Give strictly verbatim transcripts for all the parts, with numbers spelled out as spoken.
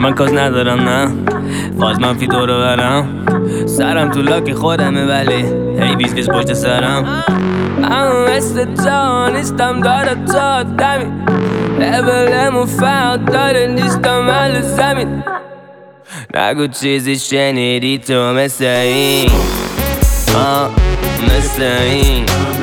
من کاز ندارم نه فاز منفی دور و برم سرم تو لاک خودمه ولی هی ویز ویز پشت سرم اما مثل تا نیستم داره تا دمی لبلمو فرق داره نیستم اهل زمین نگو چیزی شنیدی تو مثل این آه مثل این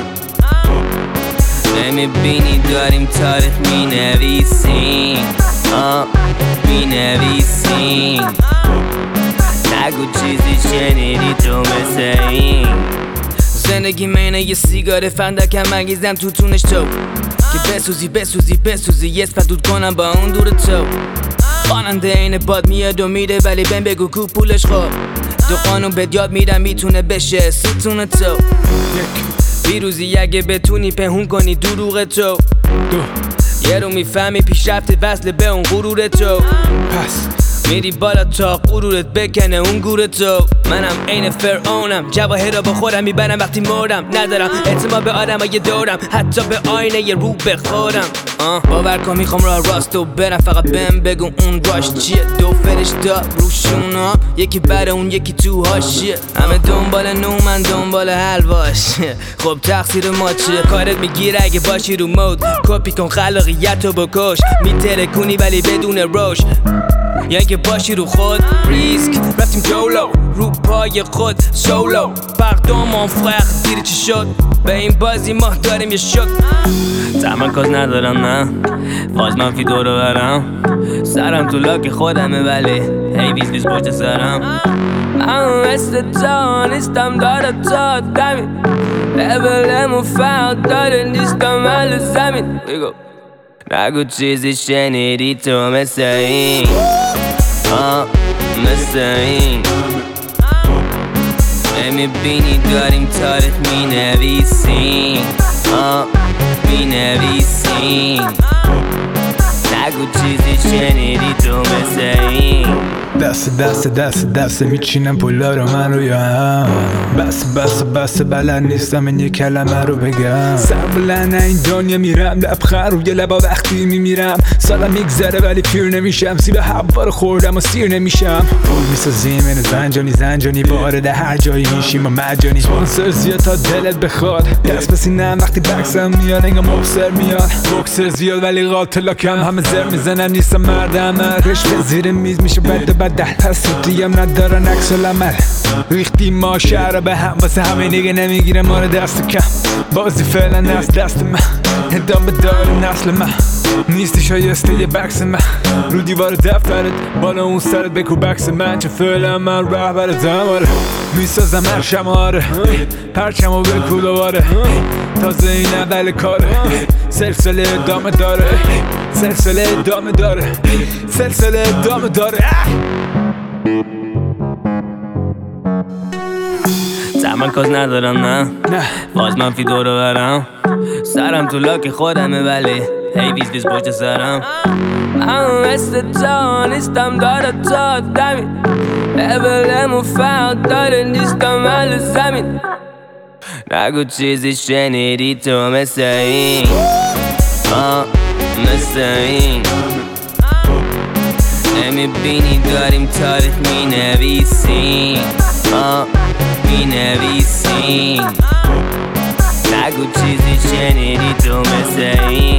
نمیبینی داریم تاریخ می نویسیم آه می نویسیم نگو چیزی شنیدی تو مثل این زندگی مینه یه سیگار فندکم مگیزم تو تونش تو که بسوزی بسوزی بسوزی یه سپدود کنم با اون دور تو خواننده این باد میاد و میره ولی بهم بگو کو پولش خوب دو قانون بهت یاد میدم میتونه بشه ستون تو بیروزی اگه بتونی پهون کنی دروغ تو یه رو میفهمی پیشرفت وصل به اون غرور تو پس میری بالا تا غرورت بکنه اون گور تو منم عین فرعونم جواهر را با خودم میبرم وقتی مردم ندارم اعتماد به آدم های دورم حتی به آینه یه رو بخورم باور کن میخوام راه راست و برم فقط بهم بگو اون راش چیه دو فرشته روشونا یکی بر اون یکی تو هاشیه همه دنبال نو من دنبال حلواش خب تقصیر ما چیه کارت میگیره اگه باشی رو مود کپی کن خلاقیت رو بکش میتره کنی ولی بدون روش یا اینکه باشی رو خود ریسک رفتیم جولو رو پای خود سولو پردون من فرق دیره چی شد به این بازی ما داریم یه شک تمرکز ندارم نه فاز منفی دور و برم سرم تو لاک خودمه ولی هی ویز ویز پشت سرم اما مثل تا نیستم داره تا دمی لبلمو فرق داره نیستم اهل زمین نگو چیزی شنیدی تو مثل این آه مثل این نمیبینی داریم تاریخ می نویسیم آه می نویسیم نگو چیزی شنیدی تو مثل این دست دست دست دست میچینم پولا رو من رو یا هم بس بس بس بلد نیستم این یه کلمه رو بگم سبلن این دنیا میرم لبخند روی لبا وقتی میمیرم سالم میگذره ولی پیر نمیشم سیب هوا رو خوردم و سیر نمیشم پول میسازیم این زنجانی زنجانی وارد هر جایی میشیم و مجانی سپانسر زیاد تا دلت بخواد دست بسینم وقتی بکسم میاد انگار مبصر میاد بوکسر زیاد ولی قاتلا کم همه زر میزنم نیستم مرد عمل رشته زیر میز میشه بد بدل حسودی هم ندارن عکس العمل ریختیم ما شهر به هم واسه همه دیگه نمیگیره ما رو دست کم بازی فعلا از دست من ادامه داره نسل من نیستی شایسته یه بکس من رو دیوار دفترت بالا اون سرت بکو بکس من چه فعلا من رهبرتم آره میسازم هر شماره پرچمو بکو دوباره تازه این اول کاره سلسله ادامه داره سلسله ادامه داره سلسله ادامه داره تمرکز ندارم نه فاز منفی دور و برم سرم تو لاک خودمه ولی هی ویز ویز پشت سرم اما مثل تا نیستم داره تا دمی لبلمو فرق داره نیستم اهل زمین نگو چیزی شنیدی تو مثل این آه مثل این نمیبینی داریم تاریخ می نویسیم آه می نویسیم نگو چیزی شنیدی تو مثل این